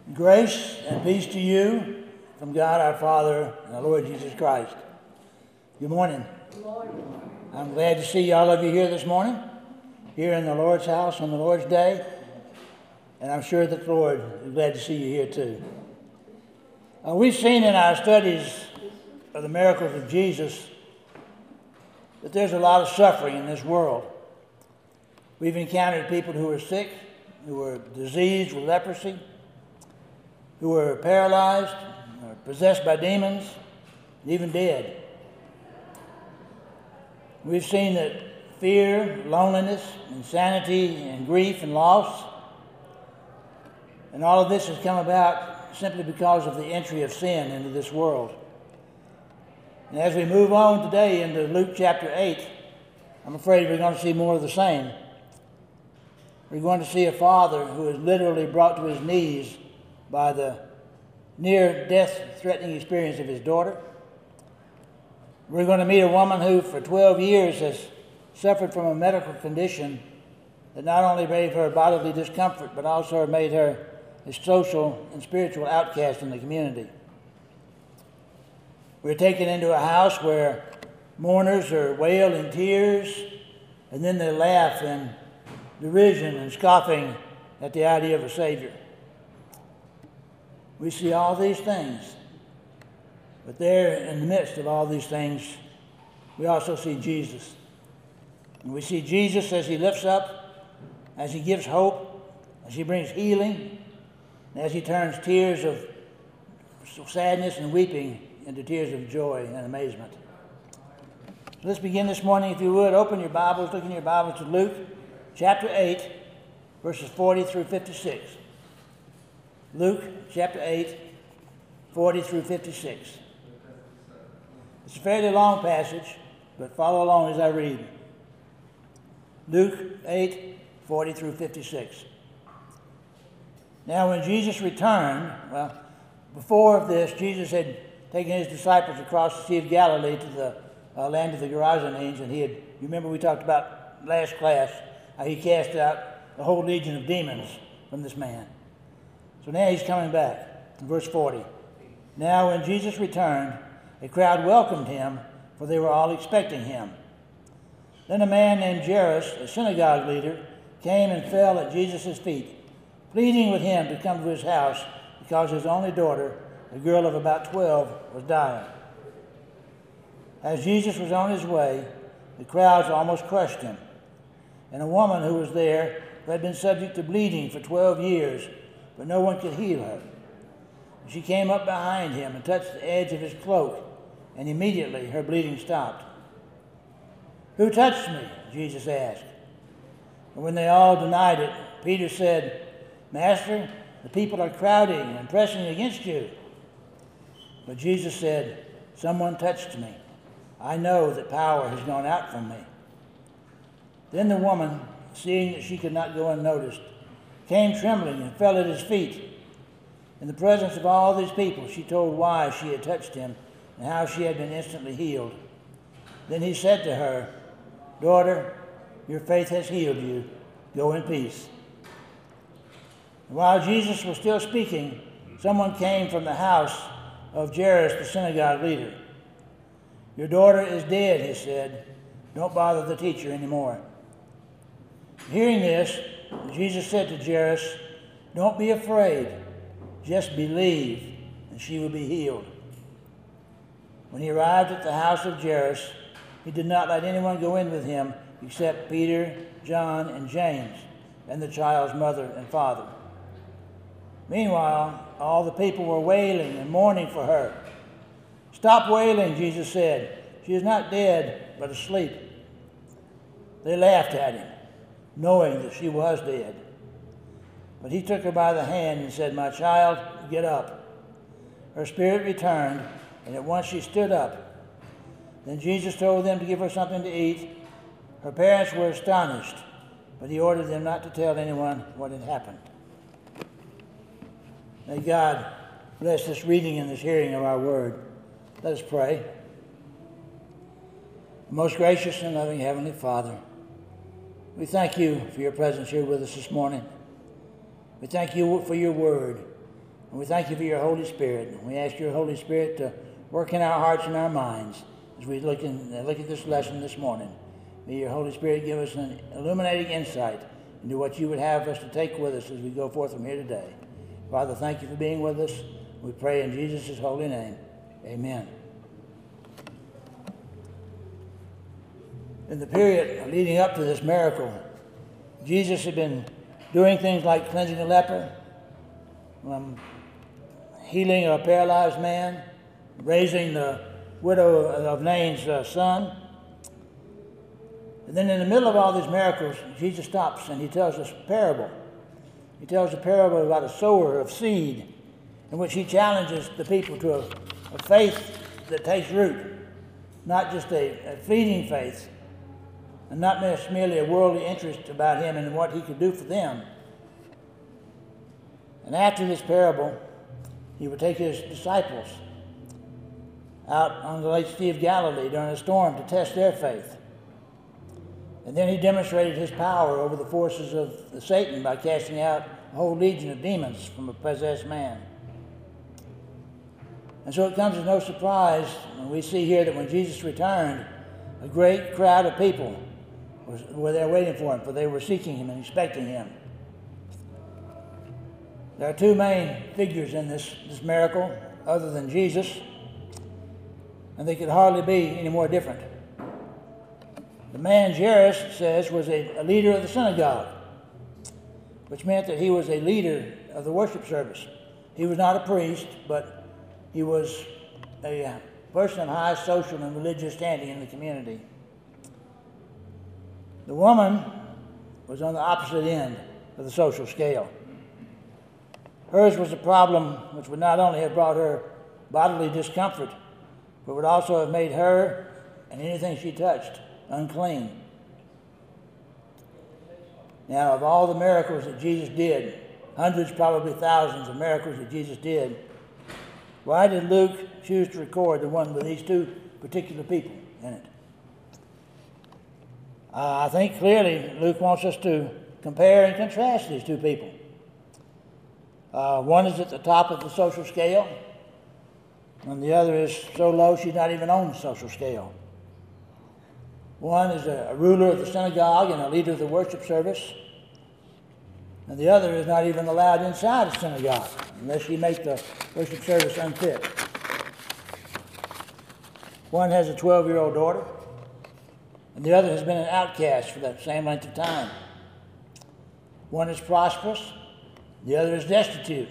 Grace and peace to you from God our Father and our Lord Jesus Christ. Good morning. Good morning. I'm glad to see all of you here this morning, here in the Lord's house on the Lord's Day. And I'm sure that the Lord is glad to see you here too. We've seen in our studies of the miracles of Jesus that there's a lot of suffering in this world. We've encountered people who are sick, who are diseased with leprosy, who are paralyzed, or possessed by demons, even dead. We've seen that fear, loneliness, insanity, and grief and loss, and all of this has come about simply because of the entry of sin into this world. And as we move on today into Luke chapter 8, I'm afraid we're going to see more of the same. We're going to see a father who is literally brought to his knees by the near-death threatening experience of his daughter. We're going to meet a woman who for 12 years has suffered from a medical condition that not only gave her bodily discomfort, but also made her a social and spiritual outcast in the community. We're taken into a house where mourners are wail in tears, and then they laugh in derision and scoffing at the idea of a Savior. We see all these things, but there in the midst of all these things, we also see Jesus. And we see Jesus as he lifts up, as he gives hope, as he brings healing, and as he turns tears of sadness and weeping into tears of joy and amazement. So let's begin this morning, if you would. Open your Bibles, look in your Bibles to Luke chapter 8, verses 40 through 56. Luke chapter 8, 40 through 56. It's a fairly long passage, but follow along as I read. Luke 8, 40 through 56. Now when Jesus returned, before this, Jesus had taken his disciples across the Sea of Galilee to the land of the Gerasenes, and you remember we talked about last class, how he cast out the whole legion of demons from this man. So now he's coming back. In verse 40. Now when Jesus returned, a crowd welcomed him, for they were all expecting him. Then a man named Jairus, a synagogue leader, came and fell at Jesus' feet, pleading with him to come to his house because his only daughter, a girl of about 12, was dying. As Jesus was on his way, the crowds almost crushed him. And a woman who was there, who had been subject to bleeding for 12 years, but no one could heal her. She came up behind him and touched the edge of his cloak, and immediately her bleeding stopped. "Who touched me?" Jesus asked. And when they all denied it, Peter said, "Master, the people are crowding and pressing against you." But Jesus said, "Someone touched me. I know that power has gone out from me." Then the woman, seeing that she could not go unnoticed, came trembling and fell at his feet. In the presence of all these people, she told why she had touched him and how she had been instantly healed. Then he said to her, "Daughter, your faith has healed you. Go in peace." And while Jesus was still speaking, someone came from the house of Jairus, the synagogue leader. "Your daughter is dead," he said. "Don't bother the teacher anymore." Hearing this, Jesus said to Jairus, "Don't be afraid. Just believe, and she will be healed." When he arrived at the house of Jairus, he did not let anyone go in with him except Peter, John, and James, and the child's mother and father. Meanwhile, all the people were wailing and mourning for her. "Stop wailing," Jesus said. "She is not dead, but asleep." They laughed at him, knowing that she was dead. But he took her by the hand and said, "My child, get up." Her spirit returned, and at once she stood up. Then Jesus told them to give her something to eat. Her parents were astonished, but he ordered them not to tell anyone what had happened. May God bless this reading and this hearing of our word. Let us pray. Most gracious and loving Heavenly Father, we thank you for your presence here with us this morning. We thank you for your word. And we thank you for your Holy Spirit. And we ask your Holy Spirit to work in our hearts and our minds as we look at this lesson this morning. May your Holy Spirit give us an illuminating insight into what you would have us to take with us as we go forth from here today. Father, thank you for being with us. We pray in Jesus' holy name. Amen. In the period leading up to this miracle, Jesus had been doing things like cleansing a leper, healing a paralyzed man, raising the widow of Nain's son. And then in the middle of all these miracles, Jesus stops and he tells us a parable. He tells a parable about a sower of seed in which he challenges the people to a faith that takes root, not just a fleeting faith, and not merely a worldly interest about him and what he could do for them. And after this parable, he would take his disciples out on the Lake Sea of Galilee during a storm to test their faith. And then he demonstrated his power over the forces of Satan by casting out a whole legion of demons from a possessed man. And so it comes as no surprise when we see here that when Jesus returned, a great crowd of people were there waiting for him, for they were seeking him and expecting him. There are two main figures in this miracle other than Jesus, and they could hardly be any more different. The man Jairus, it says, was a leader of the synagogue, which meant that he was a leader of the worship service. He was not a priest, but he was a person of high social and religious standing in the community. The woman was on the opposite end of the social scale. Hers was a problem which would not only have brought her bodily discomfort, but would also have made her and anything she touched unclean. Now, of all the miracles that Jesus did, hundreds, probably thousands of miracles that Jesus did, why did Luke choose to record the one with these two particular people in it? I think clearly Luke wants us to compare and contrast these two people. One is at the top of the social scale, and the other is so low she's not even on the social scale. One is a ruler of the synagogue and a leader of the worship service, and the other is not even allowed inside the synagogue unless you make the worship service unfit. One has a 12-year-old daughter, and the other has been an outcast for that same length of time. One is prosperous, the other is destitute.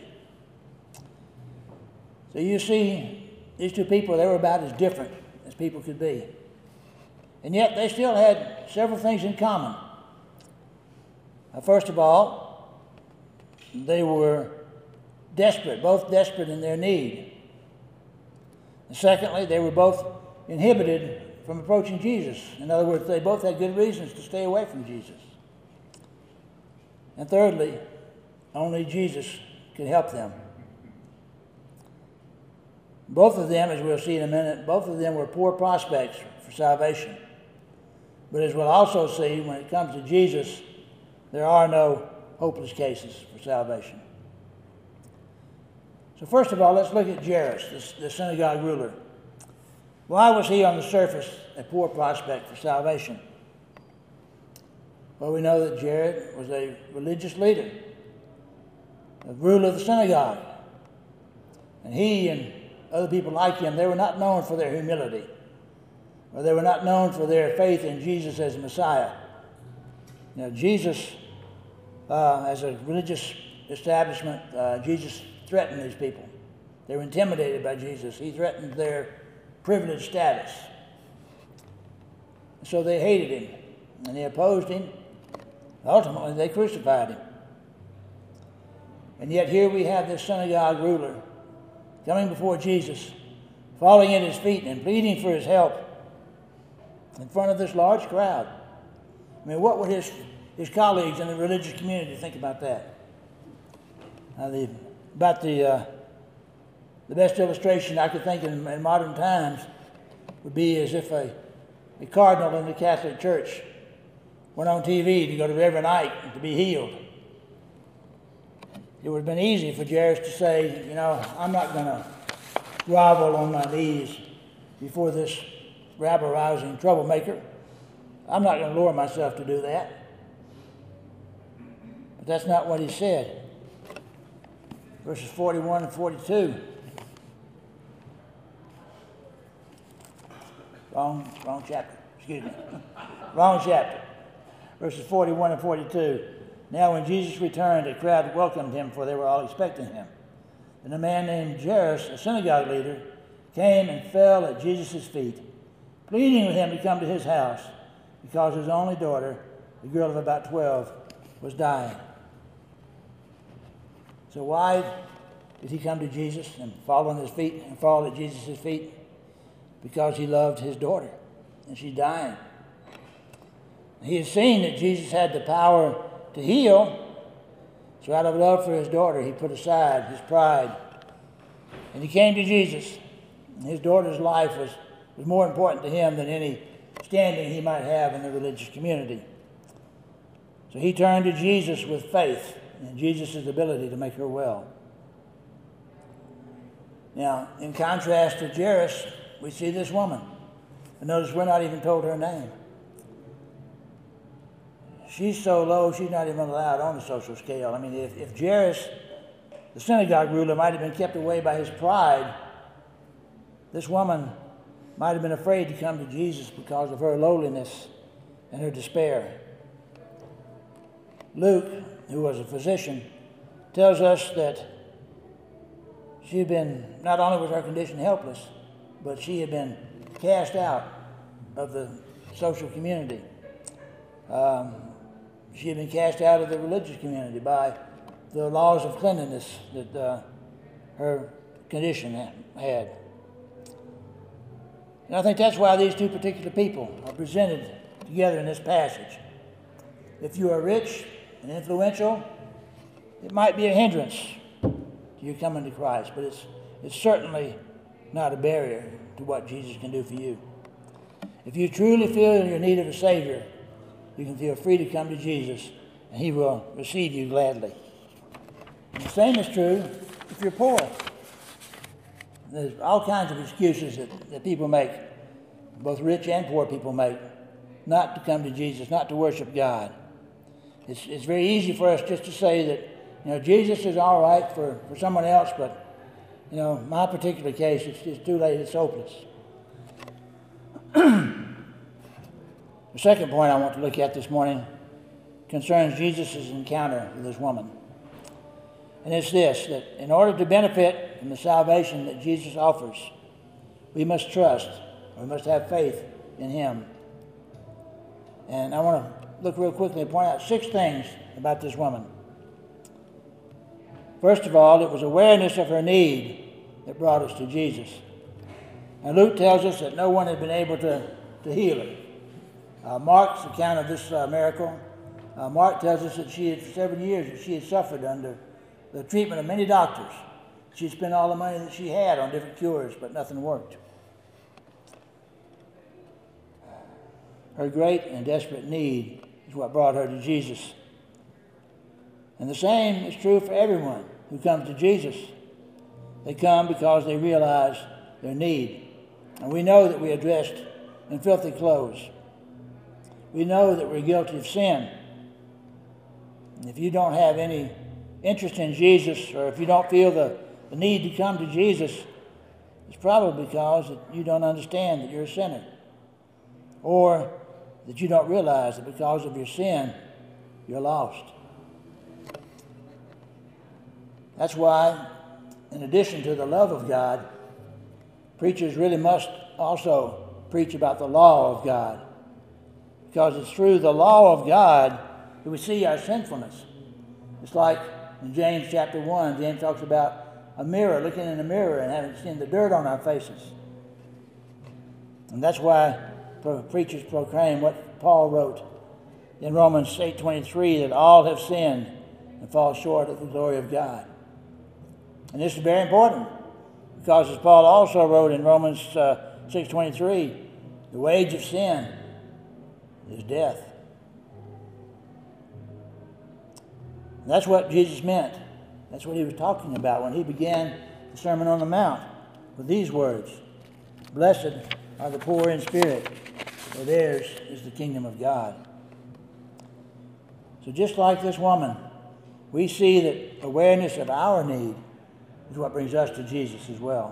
So you see, these two people, they were about as different as people could be. And yet they still had several things in common. First of all, they were desperate, both desperate in their need. And secondly, they were both inhibited from approaching Jesus. In other words, they both had good reasons to stay away from Jesus. And thirdly, only Jesus could help them. Both of them, as we'll see in a minute, both of them were poor prospects for salvation. But as we'll also see, when it comes to Jesus, there are no hopeless cases for salvation. So first of all, let's look at Jairus, the synagogue ruler. Why was he on the surface a poor prospect for salvation? Well, we know that Jairus was a religious leader, a ruler of the synagogue. And he and other people like him, they were not known for their humility, or they were not known for their faith in Jesus as Messiah. Now, Jesus, as a religious establishment, Jesus threatened these people. They were intimidated by Jesus. He threatened their privileged status. So they hated him, and they opposed him. Ultimately, they crucified him. And yet here we have this synagogue ruler coming before Jesus, falling at his feet and pleading for his help in front of this large crowd. I mean, what would his colleagues in the religious community think about that? The best illustration I could think in modern times would be as if a cardinal in the Catholic Church went on TV to go to Reverend Ike to be healed. it would have been easy for Jairus to say, you know, I'm not going to grovel on my knees before this rabble-rousing troublemaker. I'm not going to lower myself to do that. But that's not what he said. Verses 41 and 42. Wrong chapter. Excuse me. Wrong chapter. Verses 41 and 42. Now when Jesus returned, a crowd welcomed him, for they were all expecting him. And a man named Jairus, a synagogue leader, came and fell at Jesus' feet, pleading with him to come to his house, because his only daughter, a girl of about 12, was dying. So why did he come to Jesus and fall on his feet and fall at Jesus' feet? Because he loved his daughter, and she's dying. He had seen that Jesus had the power to heal, so out of love for his daughter, he put aside his pride, and he came to Jesus. And his daughter's life was more important to him than any standing he might have in the religious community. So he turned to Jesus with faith in Jesus' ability to make her well. Now, in contrast to Jairus, we see this woman. And notice we're not even told her name. She's so low, she's not even allowed on the social scale. I mean, if Jairus, the synagogue ruler, might have been kept away by his pride, this woman might have been afraid to come to Jesus because of her lowliness and her despair. Luke, who was a physician, tells us that she had been, not only was her condition helpless, but she had been cast out of the social community. She had been cast out of the religious community by the laws of cleanliness that her condition had. And I think that's why these two particular people are presented together in this passage. If you are rich and influential, it might be a hindrance to your coming to Christ, but it's certainly not a barrier to what Jesus can do for you. If you truly feel your need of a Savior, you can feel free to come to Jesus, and he will receive you gladly. And the same is true if you're poor. There's all kinds of excuses that people make, both rich and poor people make, not to come to Jesus, not to worship God. It's very easy for us just to say that, you know, Jesus is all right for someone else, but, you know, my particular case, it's too late, it's hopeless. The second point I want to look at this morning concerns Jesus' encounter with this woman. And it's this, that in order to benefit from the salvation that Jesus offers, we must trust, we must have faith in him. And I want to look real quickly and point out 6 things about this woman. First of all, it was awareness of her need that brought us to Jesus. And Luke tells us that no one had been able to heal her. Mark's account of this miracle, Mark tells us that she had, for 7 years, that she had suffered under the treatment of many doctors. She spent all the money that she had on different cures, but nothing worked. Her great and desperate need is what brought her to Jesus. And the same is true for everyone who comes to Jesus. They come because they realize their need. And we know that we are dressed in filthy clothes. We know that we're guilty of sin. And if you don't have any interest in Jesus, or if you don't feel the need to come to Jesus, it's probably because that you don't understand that you're a sinner, or that you don't realize that because of your sin, you're lost. That's why, in addition to the love of God, preachers really must also preach about the law of God, because it's through the law of God that we see our sinfulness. It's like in James chapter 1, James talks about a mirror, looking in a mirror and having seen the dirt on our faces. And that's why preachers proclaim what Paul wrote in Romans 8:23, that all have sinned and fall short of the glory of God. And this is very important, because as Paul also wrote in Romans 6:23, the wage of sin is death. And that's what Jesus meant That's what he was talking about when he began the Sermon on the Mount with these words: "Blessed are the poor in spirit, for theirs is the kingdom of God." So just like this woman, we see that awareness of our need is what brings us to Jesus as well.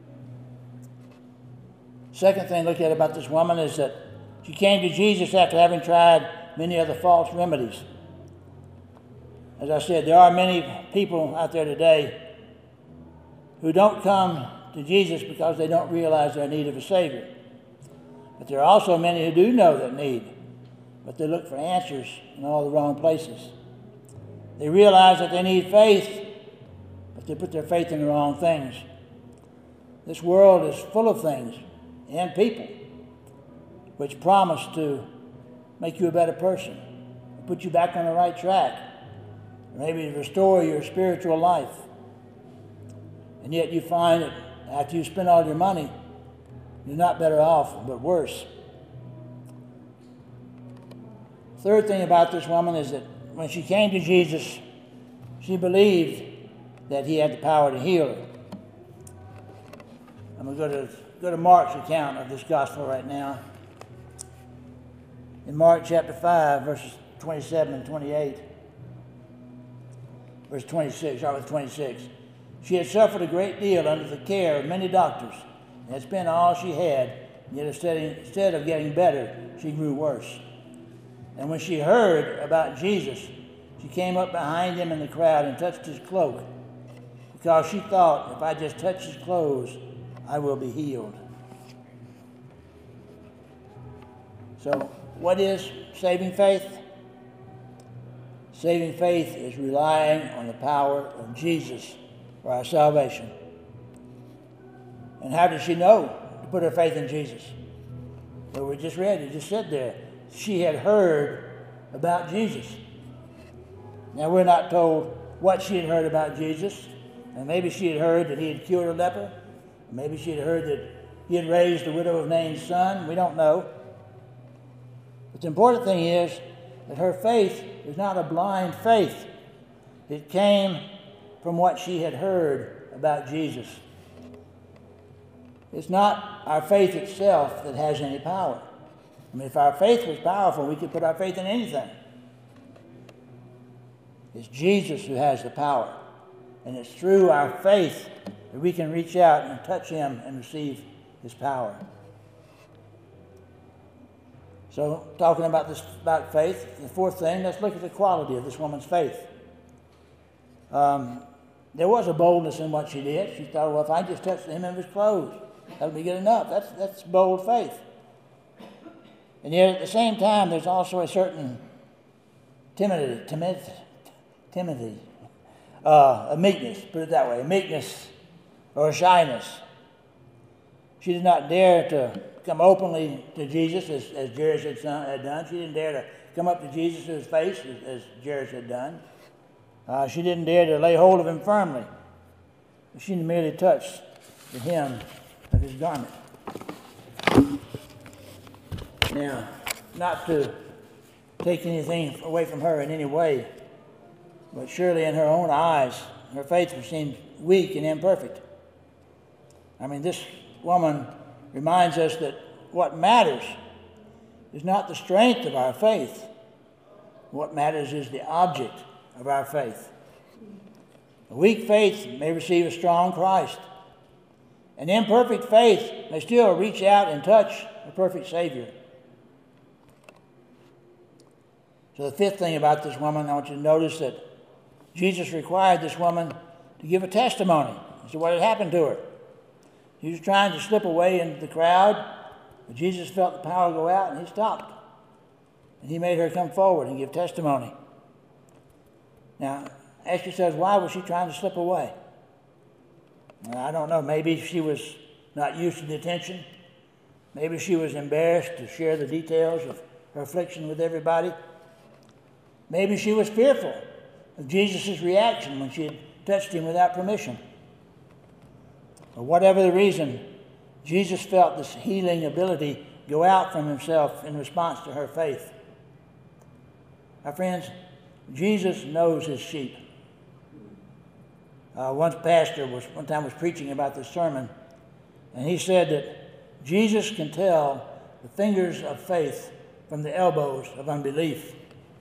Second thing to look at about this woman is that she came to Jesus after having tried many other false remedies. As I said, there are many people out there today who don't come to Jesus because they don't realize their need of a Savior. But there are also many who do know that need, but they look for answers in all the wrong places. They realize that they need faith, but they put their faith in the wrong things. This world is full of things and people which promise to make you a better person, put you back on the right track, or maybe restore your spiritual life. And yet you find that after you spend all your money, you're not better off, but worse. Third thing about this woman is that when she came to Jesus, she believed that he had the power to heal her. I'm going to go to Mark's account of this gospel right now. In Mark chapter 5, verses 27 and 28. Verse 26, start with 26. She had suffered a great deal under the care of many doctors, and had spent all she had, yet instead of getting better, she grew worse. And when she heard about Jesus, she came up behind him in the crowd and touched his cloak, because she thought, if I just touch his clothes, I will be healed. So, what is saving faith? Saving faith is relying on the power of Jesus for our salvation. And how did she know to put her faith in Jesus? Well, we just read, it just said there, she had heard about Jesus. Now, we're not told what she had heard about Jesus. And maybe she had heard that he had cured a leper. Maybe she had heard that he had raised the widow of Nain's son. We don't know. But the important thing is that her faith is not a blind faith. It came from what she had heard about Jesus. It's not our faith itself that has any power. I mean, if our faith was powerful, we could put our faith in anything. It's Jesus who has the power. And it's through our faith that we can reach out and touch him and receive his power. So, talking about faith, the fourth thing, let's look at the quality of this woman's faith. There was a boldness in what she did. She thought, well, if I just touch the hem of his clothes, that'll be good enough. That's bold faith. And yet, at the same time, there's also a certain timidity, a meekness, put it that way, a meekness or a shyness. She did not dare to come openly to Jesus as Jairus had done. She didn't dare to come up to Jesus' face as Jairus had done. She didn't dare to lay hold of him firmly. She merely touched the hem of his garment. Now, not to take anything away from her in any way, but surely in her own eyes, her faith seemed weak and imperfect. I mean, this woman reminds us that what matters is not the strength of our faith. What matters is the object of our faith. A weak faith may receive a strong Christ. An imperfect faith may still reach out and touch a perfect Savior. So the fifth thing about this woman, I want you to notice that Jesus required this woman to give a testimony as to what had happened to her. He was trying to slip away into the crowd, but Jesus felt the power go out, and he stopped. And he made her come forward and give testimony. Now, ask yourselves, why was she trying to slip away? Well, I don't know. Maybe she was not used to the attention. Maybe she was embarrassed to share the details of her affliction with everybody. Maybe she was fearful of Jesus' reaction when she had touched him without permission. Or whatever the reason, Jesus felt this healing ability go out from himself in response to her faith. My friends, Jesus knows his sheep. one pastor one time was preaching about this sermon, and he said that Jesus can tell the fingers of faith from the elbows of unbelief.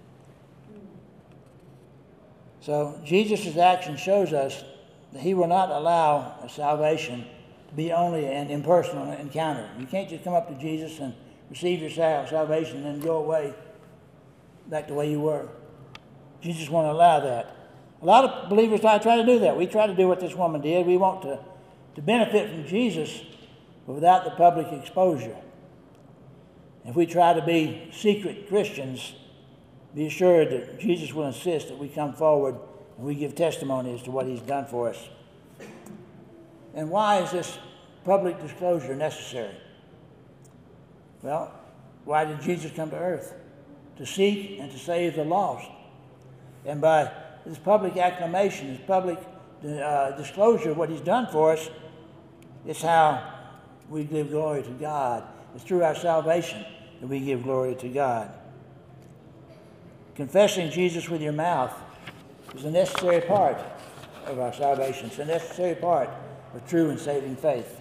So Jesus' action shows us that he will not allow a salvation to be only an impersonal encounter. You can't just come up to Jesus and receive your salvation and then go away back the way you were. Jesus won't allow that. A lot of believers try to do that. We try to do what this woman did. We want to benefit from Jesus, but without the public exposure. If we try to be secret Christians, be assured that Jesus will insist that we come forward and we give testimony as to what he's done for us. And why is this public disclosure necessary? Well, why did Jesus come to earth? To seek and to save the lost. And by this public acclamation, this public disclosure of what he's done for us, it's how we give glory to God. It's through our salvation that we give glory to God. Confessing Jesus with your mouth is a necessary part of our salvation. It's a necessary part of true and saving faith.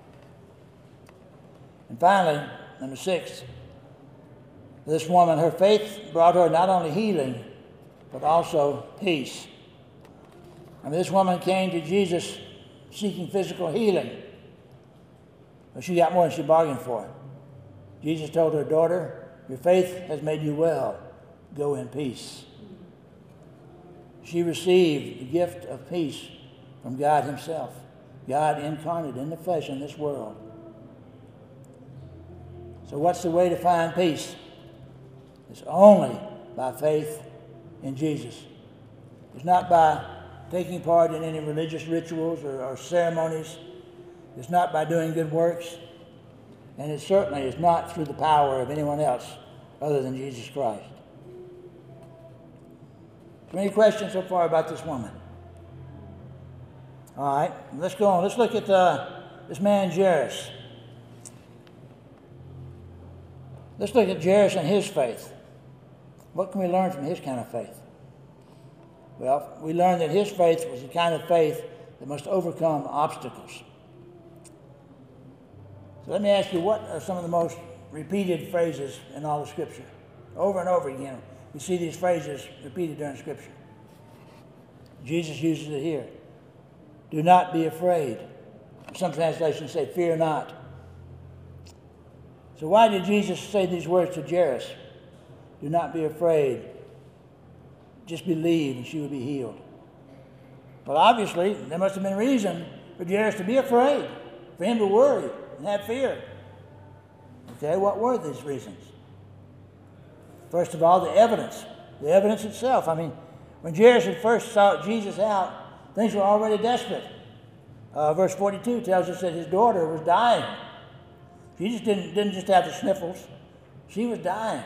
And finally, number 6, this woman, her faith brought her not only healing, but also peace. I mean, this woman came to Jesus seeking physical healing, but she got more than she bargained for. Jesus told her, "Daughter, your faith has made you well. Go in peace." She received the gift of peace from God himself, God incarnate in the flesh in this world. So what's the way to find peace? It's only by faith in Jesus. It's not by taking part in any religious rituals or ceremonies. It's not by doing good works. And it certainly is not through the power of anyone else other than Jesus Christ. So any questions so far about this woman? All right, let's go on. Let's look at this man Jairus. Let's look at Jairus and his faith. What can we learn from his kind of faith? Well, we learn that his faith was the kind of faith that must overcome obstacles. So let me ask you, what are some of the most repeated phrases in all of Scripture? Over and over again, we see these phrases repeated during Scripture. Jesus uses it here. Do not be afraid. Some translations say, fear not. So why did Jesus say these words to Jairus? Do not be afraid. Just believe and she will be healed. Well, obviously, there must have been reason for Jairus to be afraid, for him to worry and have fear. Okay, what were these reasons? First of all, the evidence itself. I mean, when Jairus had first sought Jesus out, things were already desperate. Verse 42 tells us that his daughter was dying. She just didn't just have the sniffles. She was dying.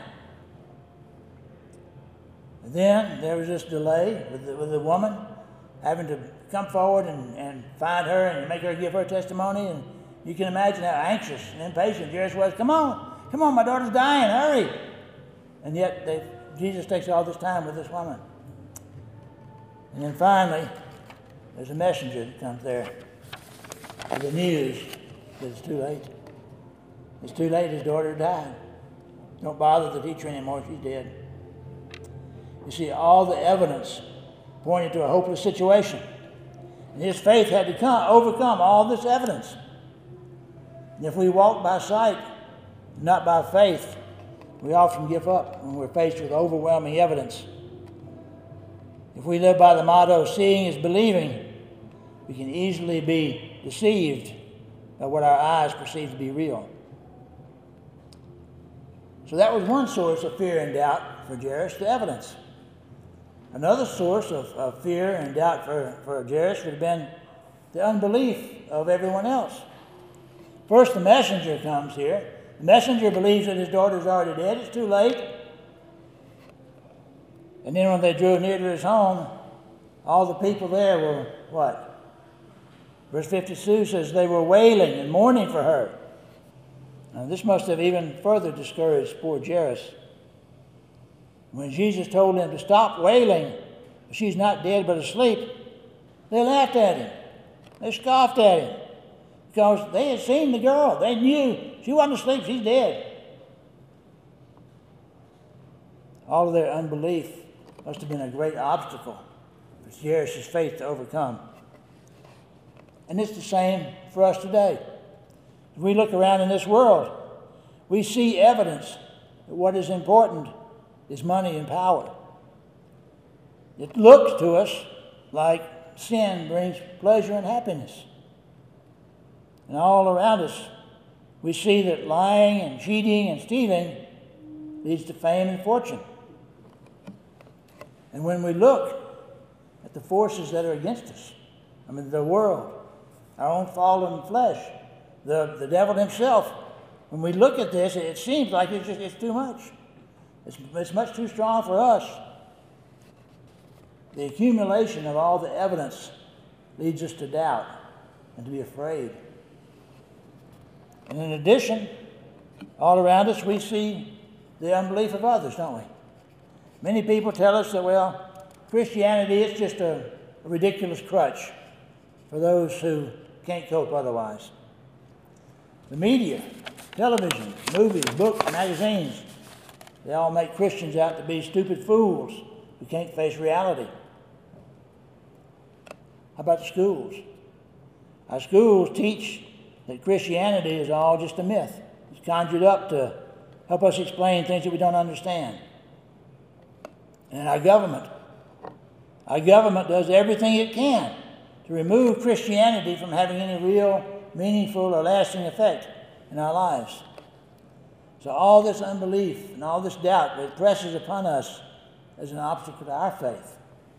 And then there was this delay with the woman having to come forward and find her and make her give her testimony. And you can imagine how anxious and impatient Jairus was. Come on, my daughter's dying, hurry. And yet Jesus takes all this time with this woman. And then finally, there's a messenger that comes there with the news that it's too late. It's too late, his daughter died. Don't bother the teacher anymore, she's dead. You see, all the evidence pointed to a hopeless situation. And his faith had to overcome all this evidence. And if we walk by sight, not by faith, we often give up when we're faced with overwhelming evidence. If we live by the motto, seeing is believing, we can easily be deceived by what our eyes perceive to be real. So that was one source of fear and doubt for Jairus, the evidence. Another source of fear and doubt for Jairus would have been the unbelief of everyone else. First, the messenger comes here. The messenger believes that his daughter's already dead. It's too late. And then when they drew near to his home, all the people there were what? Verse 52 says they were wailing and mourning for her. Now, this must have even further discouraged poor Jairus. When Jesus told him to stop wailing, she's not dead but asleep, They laughed at him. They scoffed at him because they had seen the girl. They knew she wasn't asleep, she's dead. All of their unbelief must have been a great obstacle for Jairus' faith to overcome. And it's the same for us today. If we look around in this world, we see evidence that what is important is money and power. It looks to us like sin brings pleasure and happiness. And all around us, we see that lying and cheating and stealing leads to fame and fortune. And when we look at the forces that are against us, the world, our own fallen flesh, the devil himself, when we look at this, it seems like it's too much. It's much too strong for us. The accumulation of all the evidence leads us to doubt and to be afraid. And in addition, all around us we see the unbelief of others, don't we? Many people tell us that, well, Christianity is just a ridiculous crutch for those who can't cope otherwise. The media, television, movies, books, magazines, they all make Christians out to be stupid fools who can't face reality. How about the schools? Our schools teach that Christianity is all just a myth. It's conjured up to help us explain things that we don't understand. And our government does everything it can to remove Christianity from having any real, meaningful, or lasting effect in our lives. So all this unbelief and all this doubt that presses upon us is an obstacle to our faith.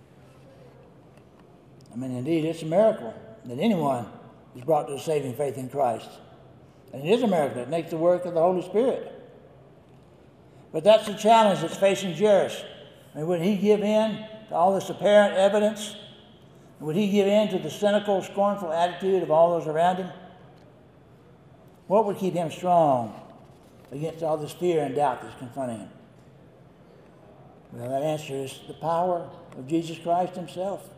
Indeed, it's a miracle that anyone is brought to a saving faith in Christ. And it is a miracle that makes the work of the Holy Spirit. But that's the challenge that's facing Jairus. Would he give in to all this apparent evidence? Would he give in to the cynical, scornful attitude of all those around him? What would keep him strong against all this fear and doubt that's confronting him? Well, that answer is the power of Jesus Christ himself.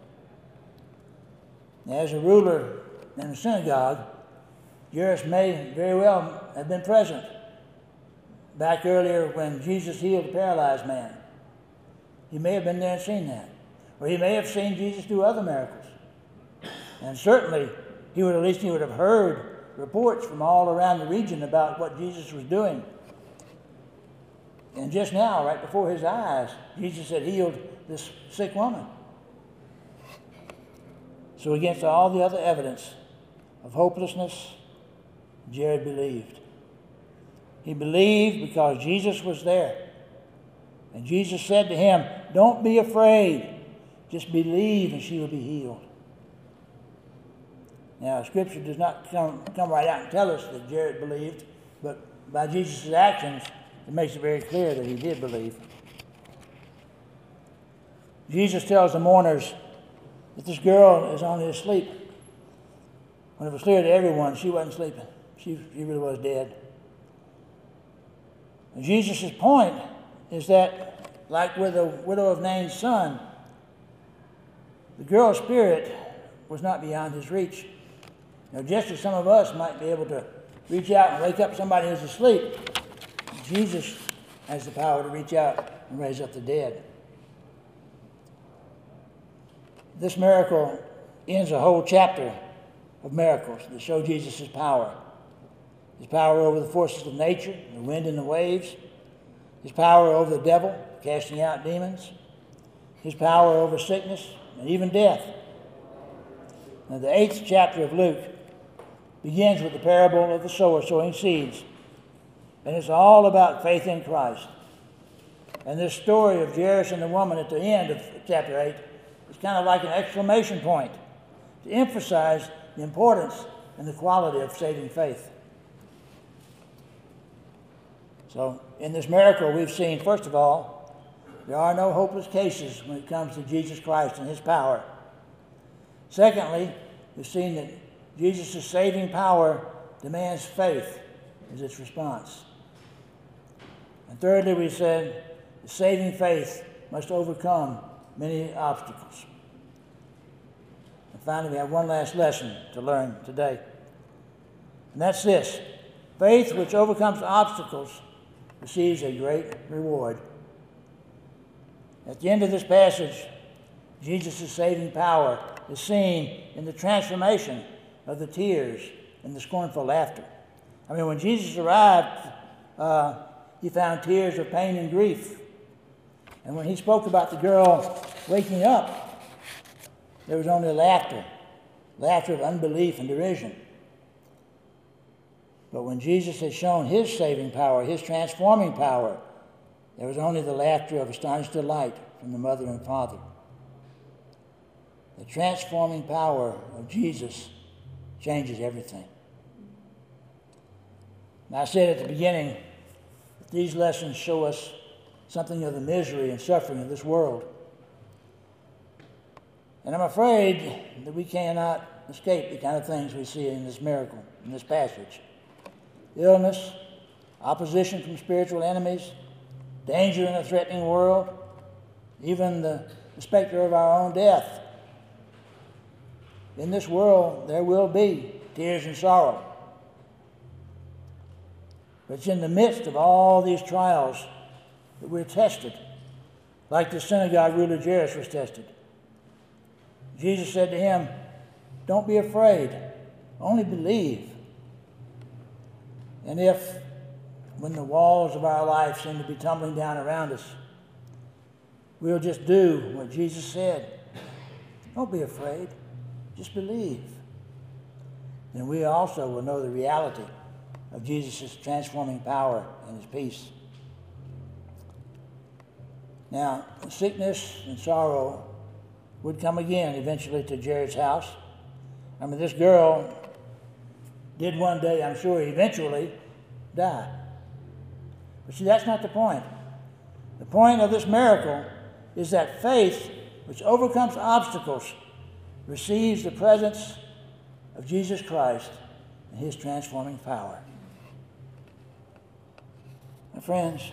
As a ruler in the synagogue, Jairus may very well have been present back earlier when Jesus healed the paralyzed man. He may have been there and seen that. Or he may have seen Jesus do other miracles. And certainly, he would have heard reports from all around the region about what Jesus was doing. And just now, right before his eyes, Jesus had healed this sick woman. So against all the other evidence of hopelessness, Jared believed. He believed because Jesus was there. And Jesus said to him, "Don't be afraid. Just believe and she will be healed." Now, Scripture does not come right out and tell us that Jared believed, but by Jesus' actions, it makes it very clear that he did believe. Jesus tells the mourners that this girl is only asleep. When it was clear to everyone she wasn't sleeping. She really was dead. And Jesus' point is that, like with the widow of Nain's son, the girl's spirit was not beyond his reach. Now, just as some of us might be able to reach out and wake up somebody who's asleep, Jesus has the power to reach out and raise up the dead. This miracle ends a whole chapter of miracles that show Jesus' power. His power over the forces of nature, the wind and the waves. His power over the devil, casting out demons. His power over sickness and even death. Now, the 8th chapter of Luke begins with the parable of the sower sowing seeds. And it's all about faith in Christ. And this story of Jairus and the woman at the end of chapter 8 is kind of like an exclamation point to emphasize the importance and the quality of saving faith. So, in this miracle, we've seen, first of all, there are no hopeless cases when it comes to Jesus Christ and his power. Secondly, we've seen that Jesus' saving power demands faith as its response. And thirdly, we said the saving faith must overcome many obstacles. And finally, we have one last lesson to learn today. And that's this: faith which overcomes obstacles receives a great reward. At the end of this passage, Jesus' saving power is seen in the transformation of the tears and the scornful laughter. I mean, when Jesus arrived, he found tears of pain and grief. And when he spoke about the girl waking up, there was only laughter of unbelief and derision. But when Jesus had shown his saving power, his transforming power, there was only the laughter of astonished delight from the mother and father. The transforming power of Jesus changes everything. And I said at the beginning that these lessons show us something of the misery and suffering of this world. And I'm afraid that we cannot escape the kind of things we see in this miracle, in this passage. Illness, opposition from spiritual enemies, danger in a threatening world, even the specter of our own death. In this world, there will be tears and sorrow. But it's in the midst of all these trials that we're tested, like the synagogue ruler Jairus was tested. Jesus said to him, "Don't be afraid, only believe." And if, when the walls of our life seem to be tumbling down around us, we'll just do what Jesus said, don't be afraid, just believe, then we also will know the reality of Jesus' transforming power and his peace. Now, sickness and sorrow would come again eventually to Jairus' house. I mean, this girl did one day, I'm sure, eventually die. But see, that's not the point. The point of this miracle is that faith, which overcomes obstacles, receives the presence of Jesus Christ and his transforming power. My friends,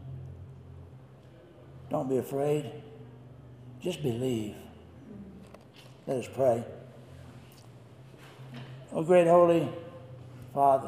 don't be afraid. Just believe. Let us pray. Oh, great Holy Father,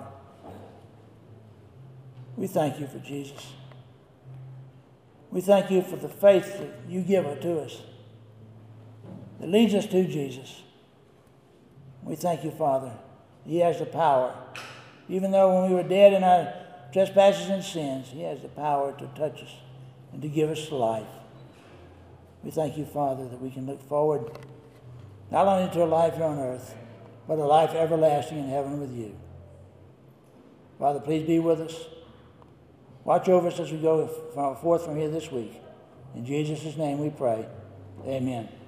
we thank you for Jesus. We thank you for the faith that you give to us that leads us to Jesus. We thank you, Father. He has the power. Even though when we were dead in our trespasses and sins, he has the power to touch us and to give us life. We thank you, Father, that we can look forward not only to a life here on earth, but a life everlasting in heaven with you. Father, please be with us. Watch over us as we go forth from here this week. In Jesus' name we pray. Amen.